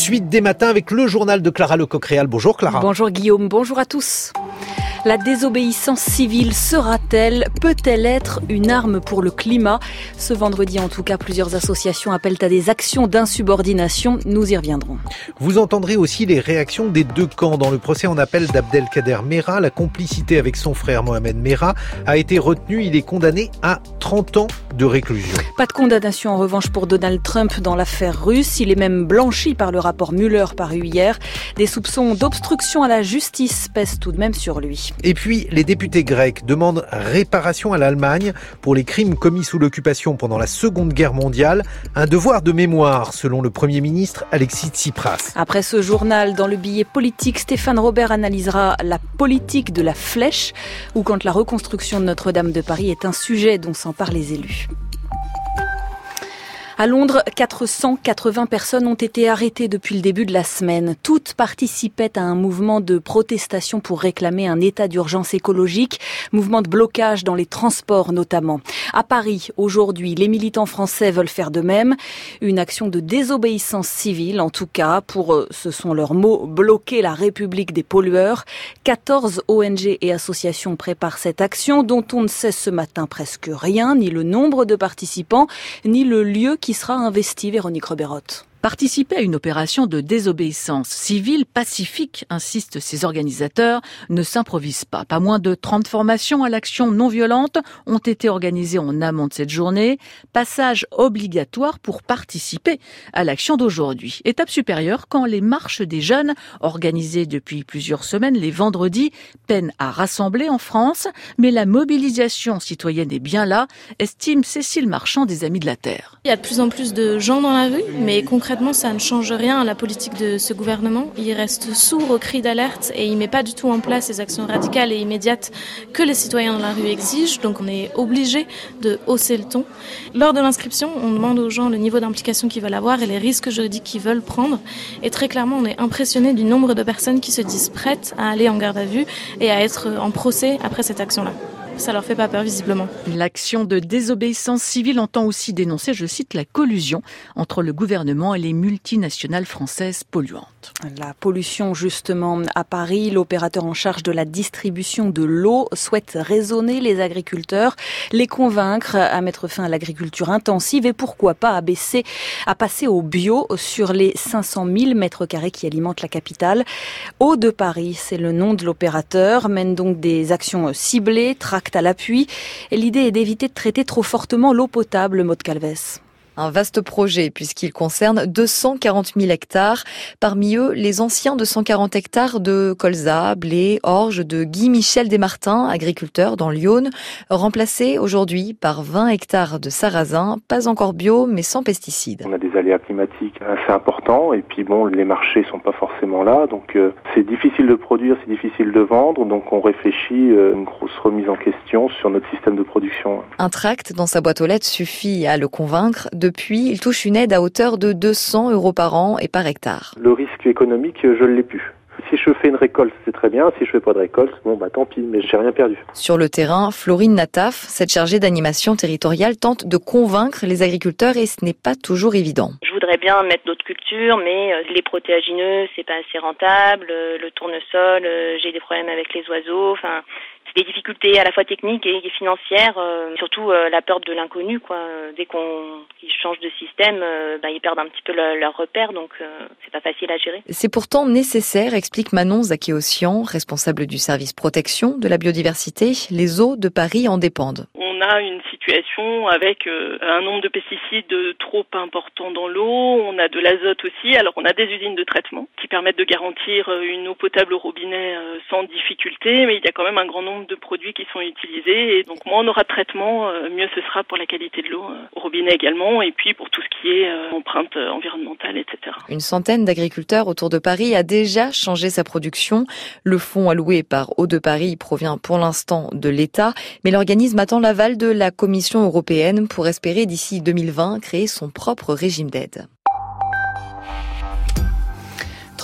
suite des matins avec le journal de Clara Lecoq-Réal. Bonjour Clara. Bonjour Guillaume, bonjour à tous. La désobéissance civile sera-t-elle, peut-elle être une arme pour le climat ? Ce vendredi, en tout cas, plusieurs associations appellent à des actions d'insubordination. Nous y reviendrons. Vous entendrez aussi les réactions des deux camps. Dans le procès en appel d'Abdelkader Merah, la complicité avec son frère Mohamed Merah a été retenue. Il est condamné à 30 ans de réclusion. Pas de condamnation en revanche pour Donald Trump dans l'affaire russe. Il est même blanchi par le rapport Mueller paru hier. Des soupçons d'obstruction à la justice pèsent tout de même sur lui. Et puis, les députés grecs demandent réparation à l'Allemagne pour les crimes commis sous l'occupation pendant la Seconde Guerre mondiale. Un devoir de mémoire, selon le Premier ministre Alexis Tsipras. Après ce journal, dans le billet politique, Stéphane Robert analysera la politique de la flèche ou quand la reconstruction de Notre-Dame de Paris est un sujet dont s'emparent les élus. À Londres, 480 personnes ont été arrêtées depuis le début de la semaine. Toutes participaient à un mouvement de protestation pour réclamer un état d'urgence écologique, mouvement de blocage dans les transports notamment. À Paris, aujourd'hui, les militants français veulent faire de même. Une action de désobéissance civile, en tout cas, pour, ce sont leurs mots, bloquer la République des pollueurs. 14 ONG et associations préparent cette action dont on ne sait ce matin presque rien, ni le nombre de participants, ni le lieu qui sera investi, Véronique Reberotte. Participer à une opération de désobéissance civile pacifique, insistent ses organisateurs, ne s'improvise pas. Pas moins de 30 formations à l'action non violente ont été organisées en amont de cette journée. Passage obligatoire pour participer à l'action d'aujourd'hui. Étape supérieure quand les marches des jeunes, organisées depuis plusieurs semaines les vendredis, peinent à rassembler en France. Mais la mobilisation citoyenne est bien là, estime Cécile Marchand des Amis de la Terre. Il y a de plus en plus de gens dans la rue, mais concrètement, ça ne change rien à la politique de ce gouvernement. Il reste sourd aux cris d'alerte et il ne met pas du tout en place les actions radicales et immédiates que les citoyens dans la rue exigent. Donc on est obligé de hausser le ton. Lors de l'inscription, on demande aux gens le niveau d'implication qu'ils veulent avoir et les risques juridiques qu'ils veulent prendre. Et très clairement, on est impressionné du nombre de personnes qui se disent prêtes à aller en garde à vue et à être en procès après cette action-là. Ça leur fait pas peur, visiblement. L'action de désobéissance civile entend aussi dénoncer, je cite, la collusion entre le gouvernement et les multinationales françaises polluantes. La pollution, justement, à Paris, l'opérateur en charge de la distribution de l'eau souhaite raisonner les agriculteurs, les convaincre à mettre fin à l'agriculture intensive et pourquoi pas à passer au bio sur les 500 000 mètres carrés qui alimentent la capitale. Eau de Paris, c'est le nom de l'opérateur, mène donc des actions ciblées, tracte à l'appui. Et l'idée est d'éviter de traiter trop fortement l'eau potable, Maud Calves. Un vaste projet puisqu'il concerne 240 000 hectares. Parmi eux, les anciens 240 hectares de colza, blé, orge de Guy Michel Desmartins, agriculteur dans l'Yonne, remplacés aujourd'hui par 20 hectares de sarrasin, pas encore bio mais sans pesticides. On a des aléas climatiques assez importants et puis les marchés sont pas forcément là, donc c'est difficile de produire, c'est difficile de vendre, donc on réfléchit une grosse remise en question sur notre système de production. Un tract dans sa boîte aux lettres suffit à le convaincre. Depuis, il touche une aide à hauteur de 200 € par an et par hectare. Le risque économique, je l'ai plus. Si je fais une récolte, c'est très bien. Si je fais pas de récolte, tant pis, mais j'ai rien perdu. Sur le terrain, Florine Nataf, cette chargée d'animation territoriale, tente de convaincre les agriculteurs et ce n'est pas toujours évident. Je voudrais bien mettre d'autres cultures, mais les protéagineux, c'est pas assez rentable. Le tournesol, j'ai des problèmes avec les oiseaux. C'est des difficultés à la fois techniques et financières, surtout la peur de l'inconnu, Dès qu'ils changent de système, ils perdent un petit peu leur repère, donc c'est pas facile à gérer. C'est pourtant nécessaire, explique Manon Zakéossian, responsable du service protection de la biodiversité. Les eaux de Paris en dépendent. On a une situation avec un nombre de pesticides trop important dans l'eau, on a de l'azote aussi, alors on a des usines de traitement qui permettent de garantir une eau potable au robinet sans difficulté, mais il y a quand même un grand nombre de produits qui sont utilisés et donc moins on aura de traitement, mieux ce sera pour la qualité de l'eau au robinet également et puis pour tout ce qui est empreinte environnementale, etc. Une centaine d'agriculteurs autour de Paris a déjà changé sa production. Le fonds alloué par Eau de Paris provient pour l'instant de l'État, mais l'organisme attend l'aval de la Commission européenne pour espérer d'ici 2020 créer son propre régime d'aide.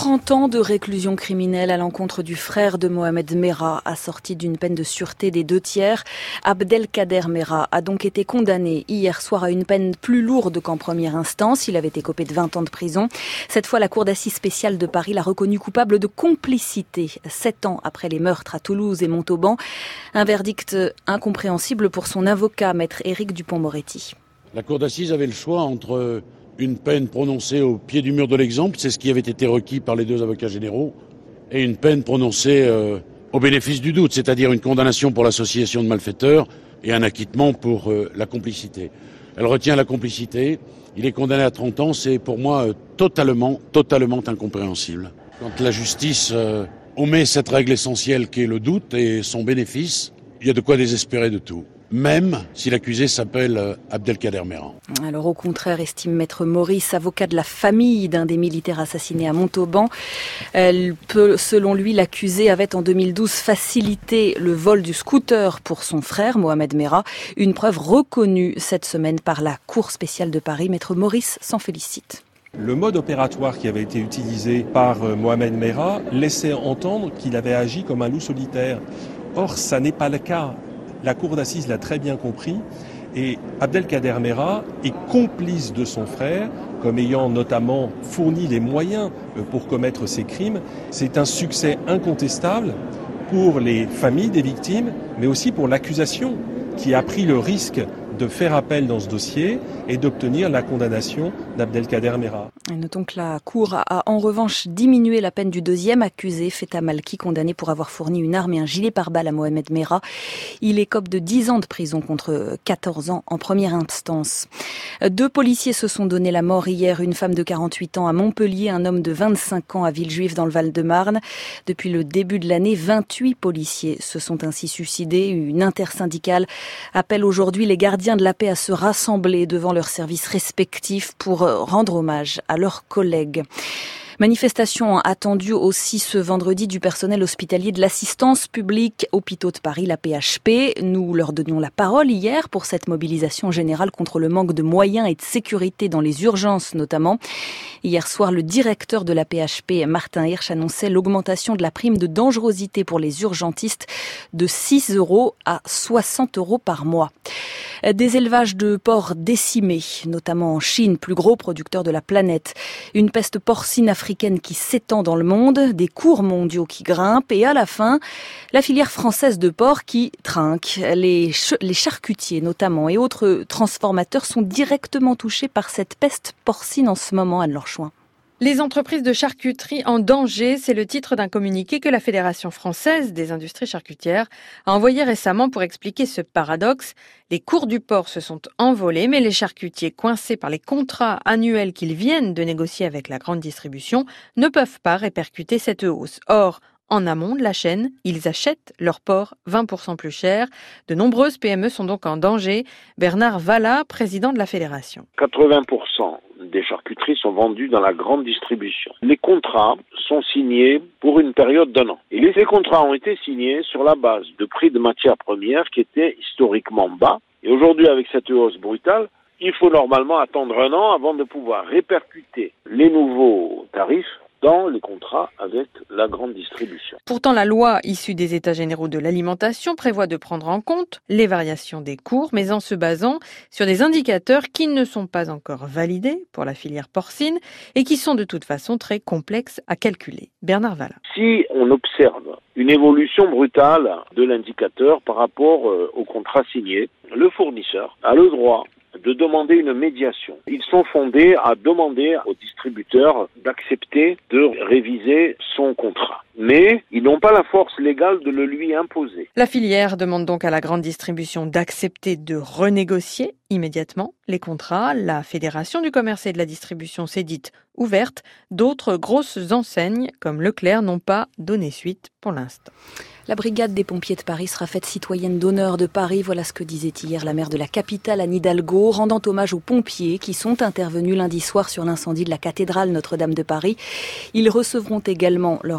30 ans de réclusion criminelle à l'encontre du frère de Mohamed Merah, assorti d'une peine de sûreté des 2/3. Abdelkader Merah a donc été condamné hier soir à une peine plus lourde qu'en première instance. Il avait écopé de 20 ans de prison. Cette fois, la Cour d'assises spéciale de Paris l'a reconnu coupable de complicité, 7 ans après les meurtres à Toulouse et Montauban. Un verdict incompréhensible pour son avocat, maître Éric Dupond-Moretti. La Cour d'assises avait le choix entre une peine prononcée au pied du mur de l'exemple, c'est ce qui avait été requis par les 2 avocats généraux, et une peine prononcée au bénéfice du doute, c'est-à-dire une condamnation pour l'association de malfaiteurs et un acquittement pour la complicité. Elle retient la complicité, il est condamné à 30 ans, c'est pour moi totalement incompréhensible. Quand la justice omet cette règle essentielle qui est le doute et son bénéfice, il y a de quoi désespérer de tout. Même si l'accusé s'appelle Abdelkader Merah. Alors au contraire, estime maître Maurice, avocat de la famille d'un des militaires assassinés à Montauban, selon lui, l'accusé avait en 2012 facilité le vol du scooter pour son frère Mohamed Merah, une preuve reconnue cette semaine par la Cour spéciale de Paris. Maître Maurice s'en félicite. Le mode opératoire qui avait été utilisé par Mohamed Merah laissait entendre qu'il avait agi comme un loup solitaire. Or, ça n'est pas le cas. La Cour d'assises l'a très bien compris et Abdelkader Merah est complice de son frère comme ayant notamment fourni les moyens pour commettre ces crimes. C'est un succès incontestable pour les familles des victimes, mais aussi pour l'accusation qui a pris le risque de faire appel dans ce dossier et d'obtenir la condamnation d'Abdelkader Merah. Notons que la Cour a en revanche diminué la peine du deuxième accusé, Feta Malki, condamné pour avoir fourni une arme et un gilet pare-balles à Mohamed Merah. Il écope de 10 ans de prison contre 14 ans en première instance. 2 policiers se sont donné la mort hier, une femme de 48 ans à Montpellier, un homme de 25 ans à Villejuif dans le Val-de-Marne. Depuis le début de l'année, 28 policiers se sont ainsi suicidés. Une intersyndicale appelle aujourd'hui les gardiens de la paix à se rassembler devant leurs services respectifs pour rendre hommage à leurs collègues. Manifestation attendue aussi ce vendredi du personnel hospitalier de l'assistance publique Hôpitaux de Paris, la PHP. Nous leur donnions la parole hier pour cette mobilisation générale contre le manque de moyens et de sécurité dans les urgences notamment. Hier soir, le directeur de la PHP, Martin Hirsch, annonçait l'augmentation de la prime de dangerosité pour les urgentistes de 6 € à 60 € par mois. Des élevages de porcs décimés, notamment en Chine, plus gros producteur de la planète. Une peste porcine africaine qui s'étend dans le monde, des cours mondiaux qui grimpent et à la fin, la filière française de porc qui trinque. Les charcutiers notamment et autres transformateurs sont directement touchés par cette peste porcine en ce moment, Anne-Laure Chouin. Les entreprises de charcuterie en danger, c'est le titre d'un communiqué que la Fédération française des industries charcutières a envoyé récemment pour expliquer ce paradoxe. Les cours du porc se sont envolés, mais les charcutiers coincés par les contrats annuels qu'ils viennent de négocier avec la grande distribution ne peuvent pas répercuter cette hausse. Or, en amont de la chaîne, ils achètent leur porc 20% plus cher. De nombreuses PME sont donc en danger. Bernard Valla, président de la Fédération. 80% des charcuteries sont vendues dans la grande distribution. Les contrats sont signés pour une période d'1 an. Et les contrats ont été signés sur la base de prix de matières premières qui étaient historiquement bas. Et aujourd'hui, avec cette hausse brutale, il faut normalement attendre 1 an avant de pouvoir répercuter les nouveaux tarifs dans les contrats avec la grande distribution. Pourtant, la loi issue des États généraux de l'alimentation prévoit de prendre en compte les variations des cours, mais en se basant sur des indicateurs qui ne sont pas encore validés pour la filière porcine et qui sont de toute façon très complexes à calculer. Bernard Valla. Si on observe une évolution brutale de l'indicateur par rapport au contrat signé, le fournisseur a le droit de demander une médiation. Ils sont fondés à demander au distributeur d'accepter de réviser son contrat. Mais ils n'ont pas la force légale de le lui imposer. La filière demande donc à la grande distribution d'accepter de renégocier immédiatement les contrats. La Fédération du commerce et de la distribution s'est dite ouverte. D'autres grosses enseignes comme Leclerc n'ont pas donné suite pour l'instant. La brigade des pompiers de Paris sera faite citoyenne d'honneur de Paris. Voilà ce que disait hier la maire de la capitale, Anne Hidalgo, rendant hommage aux pompiers qui sont intervenus lundi soir sur l'incendie de la cathédrale Notre-Dame de Paris. Ils recevront également, leur a dit le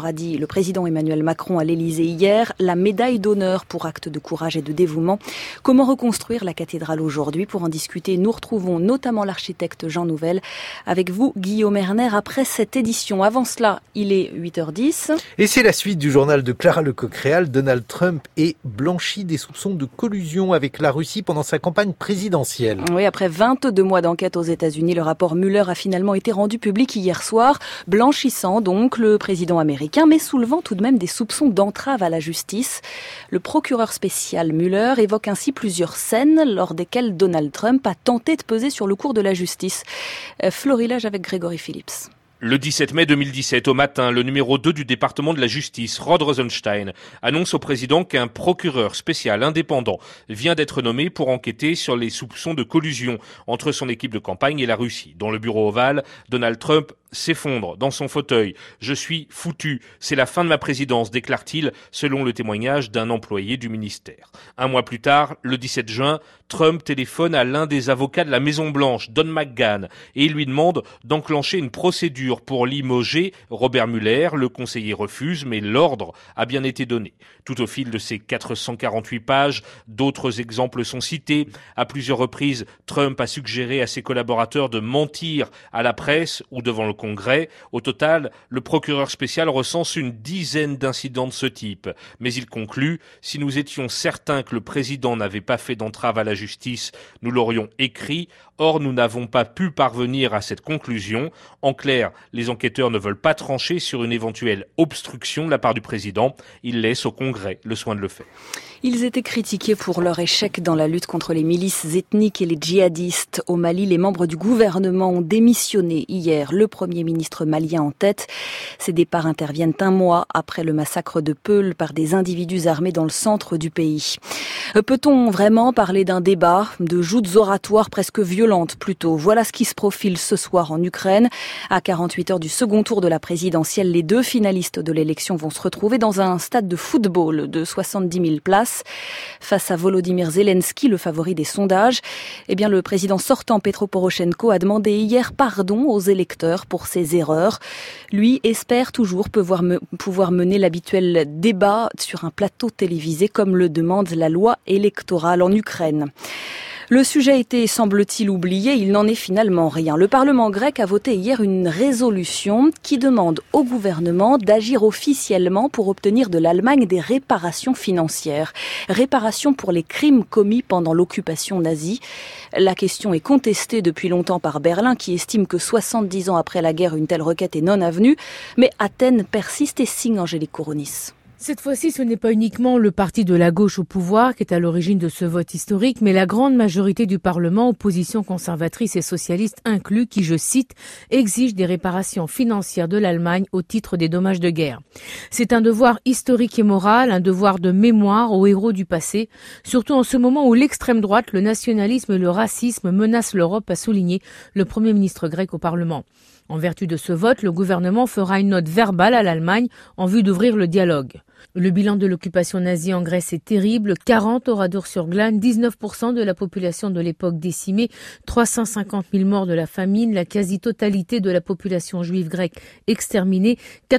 président Emmanuel Macron à l'Élysée hier, la médaille d'honneur pour acte de courage et de dévouement. Comment reconstruire la cathédrale aujourd'hui? Pour en discuter, nous retrouvons notamment l'architecte Jean Nouvel. Avec vous, Guillaume Erner, après cette édition. Avant cela, il est 8h10. Et c'est la suite du journal de Clara Lecocréal. Donald Trump est blanchi des soupçons de collusion avec la Russie pendant sa campagne présidentielle. Oui, après 22 mois d'enquête aux États-Unis, le rapport Mueller a finalement été rendu public hier soir, blanchissant donc le président américain, mais soulevant tout de même des soupçons d'entrave à la justice. Le procureur spécial Mueller évoque ainsi plusieurs scènes lors desquelles Donald Trump a tenté de peser sur le cours de la justice. Florilège avec Grégory Phillips. Le 17 mai 2017, au matin, le numéro 2 du département de la justice, Rod Rosenstein, annonce au président qu'un procureur spécial indépendant vient d'être nommé pour enquêter sur les soupçons de collusion entre son équipe de campagne et la Russie. Dans le bureau ovale, Donald Trump s'effondre dans son fauteuil. « Je suis foutu. C'est la fin de ma présidence », déclare-t-il, selon le témoignage d'un employé du ministère. Un mois plus tard, le 17 juin, Trump téléphone à l'un des avocats de la Maison-Blanche, Don McGahn, et il lui demande d'enclencher une procédure pour limoger Robert Mueller. Le conseiller refuse, mais l'ordre a bien été donné. Tout au fil de ces 448 pages, d'autres exemples sont cités. À plusieurs reprises, Trump a suggéré à ses collaborateurs de mentir à la presse ou devant le Congrès. Au total, le procureur spécial recense une dizaine d'incidents de ce type. Mais il conclut, si nous étions certains que le président n'avait pas fait d'entrave à la justice, nous l'aurions écrit. Or, nous n'avons pas pu parvenir à cette conclusion. En clair, les enquêteurs ne veulent pas trancher sur une éventuelle obstruction de la part du président. Ils laissent au Congrès le soin de le faire. Ils étaient critiqués pour leur échec dans la lutte contre les milices ethniques et les djihadistes. Au Mali, les membres du gouvernement ont démissionné hier, le Premier ministre malien en tête. Ces départs interviennent un mois après le massacre de Peul par des individus armés dans le centre du pays. Peut-on vraiment parler d'un débat, de joutes oratoires presque violentes plutôt? Voilà ce qui se profile ce soir en Ukraine. À 48 heures du second tour de la présidentielle, les deux finalistes de l'élection vont se retrouver dans un stade de football de 70 000 places. Face à Volodymyr Zelensky, le favori des sondages, le président sortant Petro Poroshenko a demandé hier pardon aux électeurs pour ses erreurs. Lui espère toujours pouvoir mener l'habituel débat sur un plateau télévisé comme le demande la loi électorale en Ukraine. Le sujet était, semble-t-il, oublié. Il n'en est finalement rien. Le Parlement grec a voté hier une résolution qui demande au gouvernement d'agir officiellement pour obtenir de l'Allemagne des réparations financières. Réparations pour les crimes commis pendant l'occupation nazie. La question est contestée depuis longtemps par Berlin, qui estime que 70 ans après la guerre, une telle requête est non avenue. Mais Athènes persiste et signe Angélique Kourounis. Cette fois-ci, ce n'est pas uniquement le parti de la gauche au pouvoir qui est à l'origine de ce vote historique, mais la grande majorité du Parlement, opposition conservatrice et socialiste inclus, qui, je cite, exige des réparations financières de l'Allemagne au titre des dommages de guerre. C'est un devoir historique et moral, un devoir de mémoire aux héros du passé, surtout en ce moment où l'extrême droite, le nationalisme et le racisme menacent l'Europe, a souligné le Premier ministre grec au Parlement. En vertu de ce vote, le gouvernement fera une note verbale à l'Allemagne en vue d'ouvrir le dialogue. Le bilan de l'occupation nazie en Grèce est terrible. 40 Oradour-sur-Glane, 19% de la population de l'époque décimée, 350 000 morts de la famine, la quasi-totalité de la population juive grecque exterminée,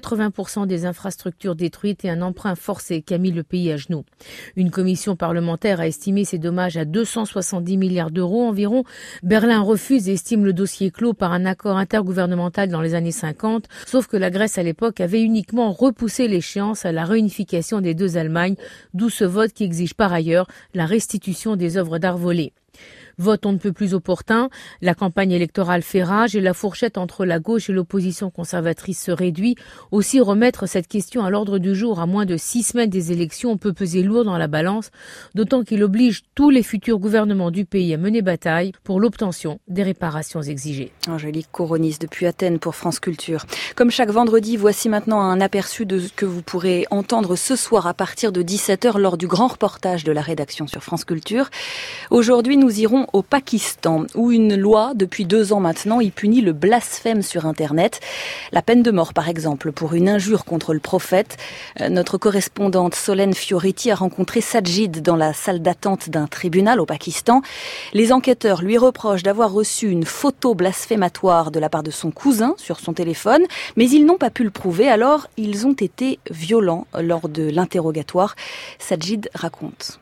80% des infrastructures détruites et un emprunt forcé qui a mis le pays à genoux. Une commission parlementaire a estimé ces dommages à 270 milliards d'euros environ. Berlin refuse et estime le dossier clos par un accord intergouvernemental dans les années 50, sauf que la Grèce à l'époque avait uniquement repoussé l'échéance à la réunification des deux Allemagnes, d'où ce vote qui exige par ailleurs la restitution des œuvres d'art volées. Vote on ne peut plus opportun, la campagne électorale fait rage et la fourchette entre la gauche et l'opposition conservatrice se réduit. Aussi remettre cette question à l'ordre du jour à moins de 6 semaines des élections peut peser lourd dans la balance, d'autant qu'il oblige tous les futurs gouvernements du pays à mener bataille pour l'obtention des réparations exigées. Angélique Kourounis depuis Athènes pour France Culture. Comme chaque vendredi, voici maintenant un aperçu de ce que vous pourrez entendre ce soir à partir de 17h lors du grand reportage de la rédaction sur France Culture. Aujourd'hui, nous irons au Pakistan, où une loi, depuis 2 ans maintenant, y punit le blasphème sur Internet. La peine de mort, par exemple, pour une injure contre le prophète. Notre correspondante Solène Fioriti a rencontré Sajid dans la salle d'attente d'un tribunal au Pakistan. Les enquêteurs lui reprochent d'avoir reçu une photo blasphématoire de la part de son cousin sur son téléphone, mais ils n'ont pas pu le prouver, alors ils ont été violents lors de l'interrogatoire. Sajid raconte.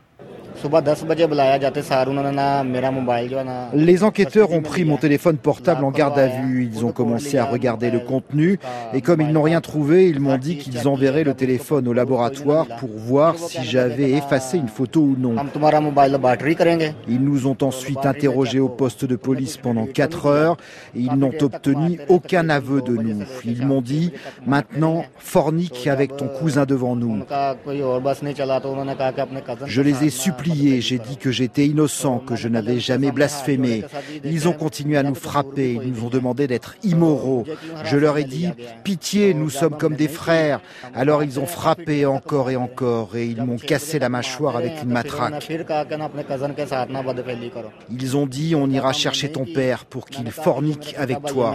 Les enquêteurs ont pris mon téléphone portable en garde à vue. Ils ont commencé à regarder le contenu et comme ils n'ont rien trouvé, ils m'ont dit qu'ils enverraient le téléphone au laboratoire pour voir si j'avais effacé une photo ou non. Ils nous ont ensuite interrogés au poste de police pendant 4 heures et ils n'ont obtenu aucun aveu de nous. Ils m'ont dit « Maintenant, fornique avec ton cousin devant nous ». Je les ai suppliés. J'ai dit que j'étais innocent, que je n'avais jamais blasphémé. Ils ont continué à nous frapper, ils nous ont demandé d'être immoraux. Je leur ai dit, pitié, nous sommes comme des frères. Alors ils ont frappé encore et encore et ils m'ont cassé la mâchoire avec une matraque. Ils ont dit, on ira chercher ton père pour qu'il fornique avec toi.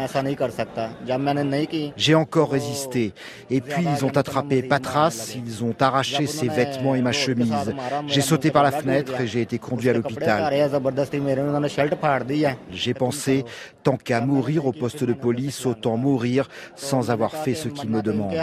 J'ai encore résisté. Et puis ils ont attrapé Patras, ils ont arraché ses vêtements et ma chemise. J'ai sauté par la fenêtre et j'ai été conduit à l'hôpital. J'ai pensé, tant qu'à mourir au poste de police, autant mourir sans avoir fait ce qu'ils me demandent.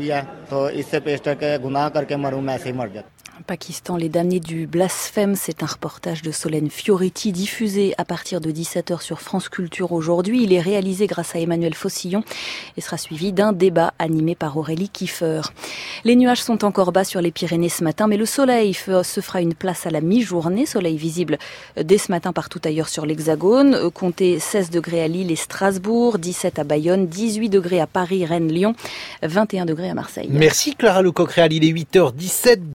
Pakistan, les damnés du blasphème, c'est un reportage de Solène Fioriti diffusé à partir de 17h sur France Culture aujourd'hui. Il est réalisé grâce à Emmanuel Fossillon et sera suivi d'un débat animé par Aurélie Kiefer. Les nuages sont encore bas sur les Pyrénées ce matin, mais le soleil se fera une place à la mi-journée. Soleil visible dès ce matin partout ailleurs sur l'Hexagone. Comptez 16 degrés à Lille et Strasbourg, 17 à Bayonne, 18 degrés à Paris, Rennes, Lyon, 21 degrés à Marseille. Merci Clara Lecoq-Réal, il est 8h17.